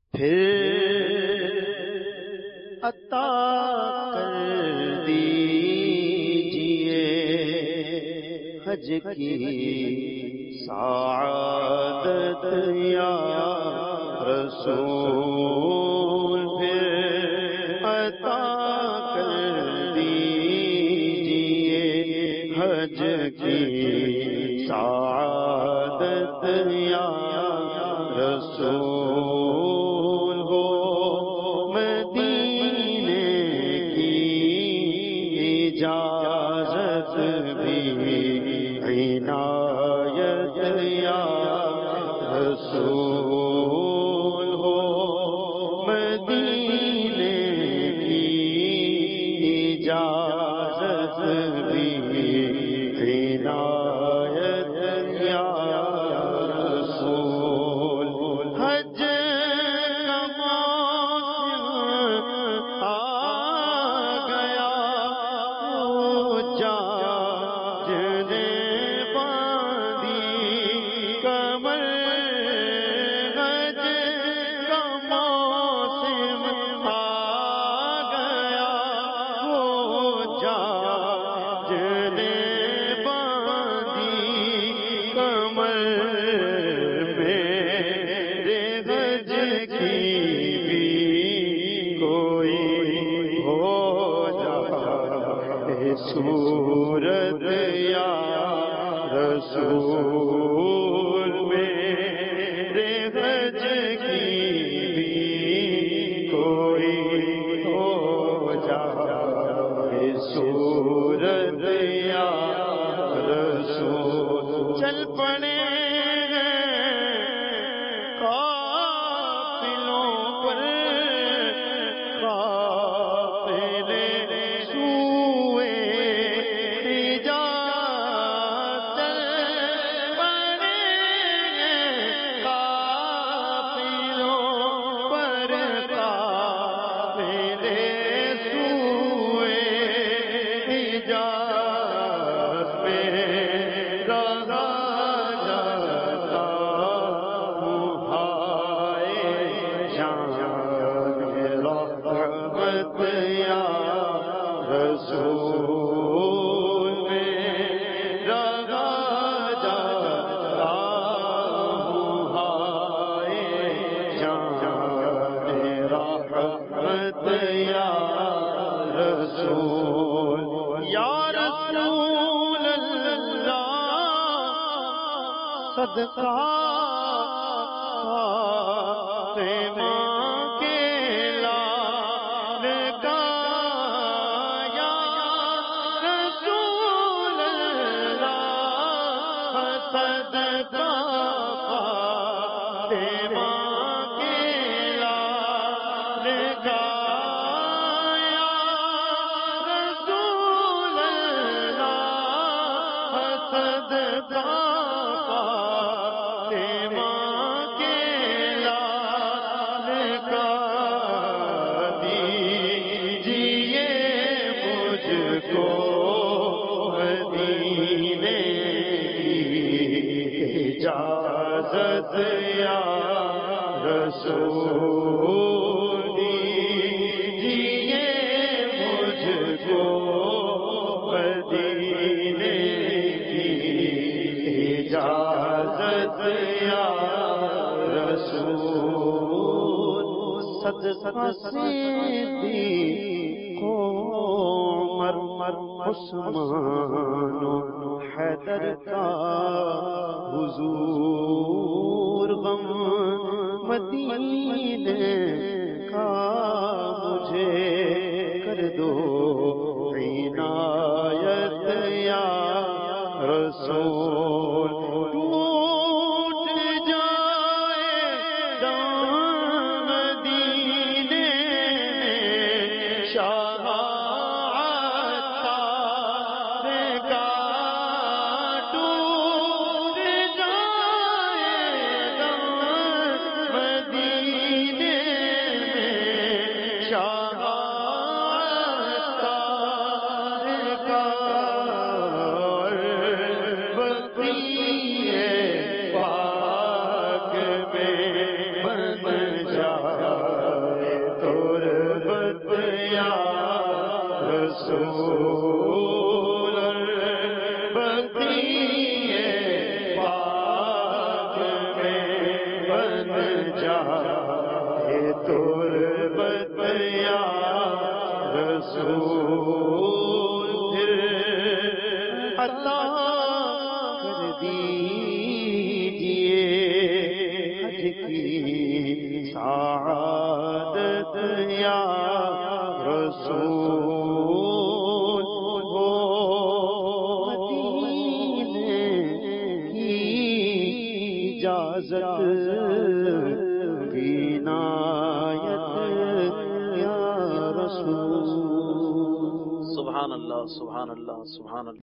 پھر عطا کر دیجئے حج کی سعادت یا رسول، پھر عطا کر دیجئے حج کی سعادت یا رسول، ہو مدینے کی اجازت بھی عنایت یا رسول، ہو مدینے کی اجازت بھی عنایت یا رسول۔ حج کا موسم آ گیا، حجاج نے باندھی کمر، حج کا موسم آ گیا، حجاج نے باندھی کمر، میرے حج کی بھی کوئی ہو جائے صورت یا رسول، میرے حج کی بھی کوئی ہو جائے صورت یا رسول۔ چل پڑے قافلوں پر، قافلے سوئے حجاز، چل پڑے قافلوں پر، قافلے سوئے حجاز، میرا جاتا ہوں ہائے شان رحمت یا رسول، میرا جاتا ہوں ہائے شان رحمت یا رسول۔ یا رسول اللہ صدقہ فاطمہ کے لال کا، یا رسول اللہ صدقہ فاطمہ کے لال کا، یا رسول اللہ صدقہ فاطمہ کے لال کا، دیجئے مجھ کو مدینے کی اجازت یا رسول، دیجئے مجھ کو مدینے کی اجازت یا رسول۔ صدقہ صدیق عمر عثمان و حیدر کا حضور، غم مدینے کا مجھے کر دو عنایت یا رسول۔ ٹوٹ جائے دام مدینے میں شاہ عطار کا، ٹوٹ جائے دام مدینے میں شاہ عطار بن جائے تربت یا رسول پھر عطا کر دیجئے حج کی سعادت یا رسول ہو مدینے کی اجازت عنایت یا رسول. سبحان اللہ سبحان اللہ سبحان اللہ.